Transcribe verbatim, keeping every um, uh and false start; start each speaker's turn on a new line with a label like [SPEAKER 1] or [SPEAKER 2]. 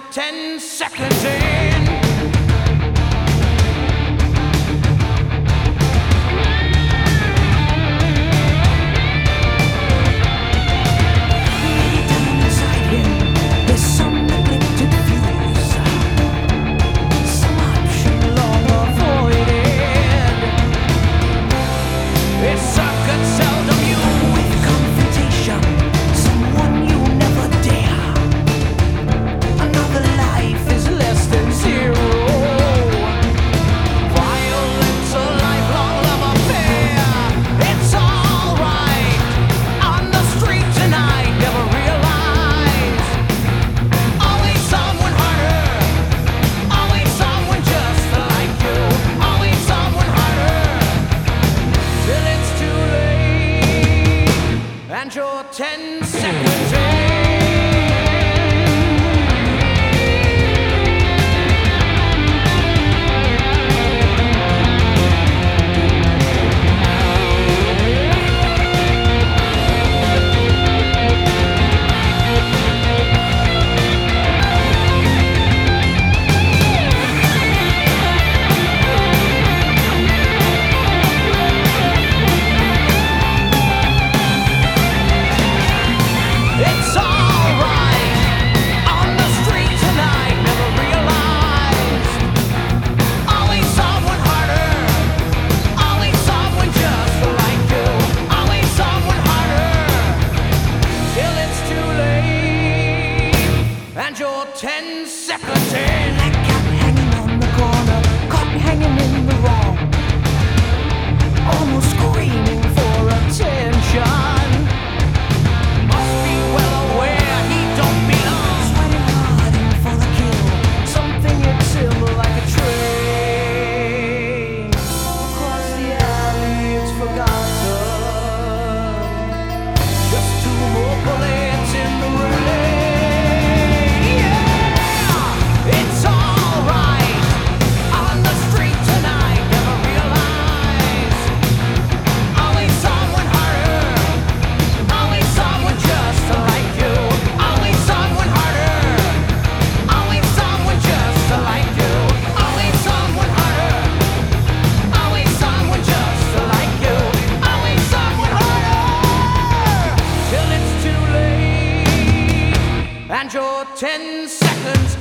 [SPEAKER 1] you're ten seconds in. And you're ten seconds in. And you're ten seconds in.
[SPEAKER 2] Like cotton hanging on the corner, cotton hanging in the wrong, almost screaming for attention.
[SPEAKER 1] Must be well aware he don't belong.
[SPEAKER 2] Sweating hard in for the kill. Something hits him like a train. Across the alley it's forgotten. Just two more bullets in the rain.
[SPEAKER 1] And you're ten seconds